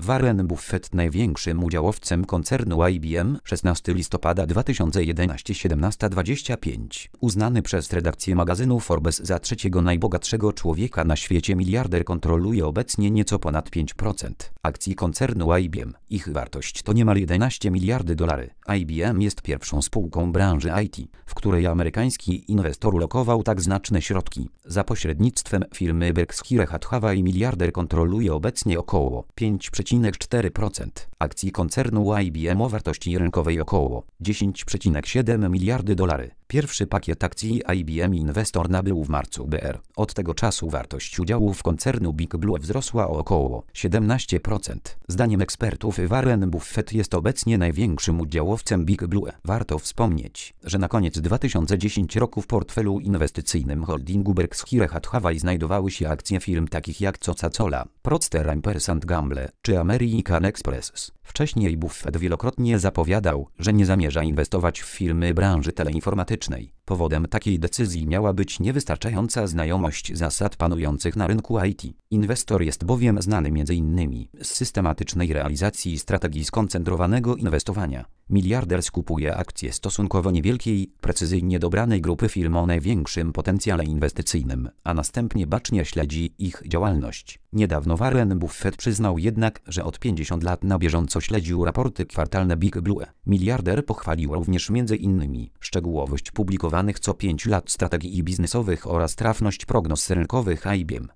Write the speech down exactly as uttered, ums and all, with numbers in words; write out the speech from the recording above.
Warren Buffett, największym udziałowcem koncernu I B M, szesnastego listopada dwa tysiące jedenastego, siedemnaście dwadzieścia pięć. Uznany przez redakcję magazynu Forbes za trzeciego najbogatszego człowieka na świecie, miliarder kontroluje obecnie nieco ponad pięć procent akcji koncernu I B M. Ich wartość to niemal jedenaście miliardów dolarów. I B M jest pierwszą spółką branży I T, w której amerykański inwestor ulokował tak znaczne środki. Za pośrednictwem firmy Berkshire Hathaway miliarder kontroluje obecnie około pięć przecinek cztery procent akcji koncernu I B M o wartości rynkowej około dziesięć przecinek siedem miliardów dolarów. Pierwszy pakiet akcji I B M inwestor nabył w marcu B R. Od tego czasu wartość udziałów koncernu Big Blue wzrosła o około siedemnaście procent. Zdaniem ekspertów Warren Buffett jest obecnie największym udziałowcem Big Blue. Warto wspomnieć, że na koniec dwa tysiące dziesiątego roku w portfelu inwestycyjnym holdingu Berkshire Hathaway znajdowały się akcje firm takich jak Coca-Cola, Procter and Gamble czy American Express. Wcześniej Buffett wielokrotnie zapowiadał, że nie zamierza inwestować w firmy branży teleinformatycznej. Powodem takiej decyzji miała być niewystarczająca znajomość zasad panujących na rynku I T. Inwestor jest bowiem znany między innymi z systematycznej realizacji strategii skoncentrowanego inwestowania. Miliarder skupuje akcje stosunkowo niewielkiej, precyzyjnie dobranej grupy firm o największym potencjale inwestycyjnym, a następnie bacznie śledzi ich działalność. Niedawno Warren Buffett przyznał jednak, że od pięćdziesięciu lat na bieżąco śledził raporty kwartalne Big Blue. Miliarder pochwalił również między innymi szczegółowość publikowanych co pięć lat strategii biznesowych oraz trafność prognoz rynkowych I B M.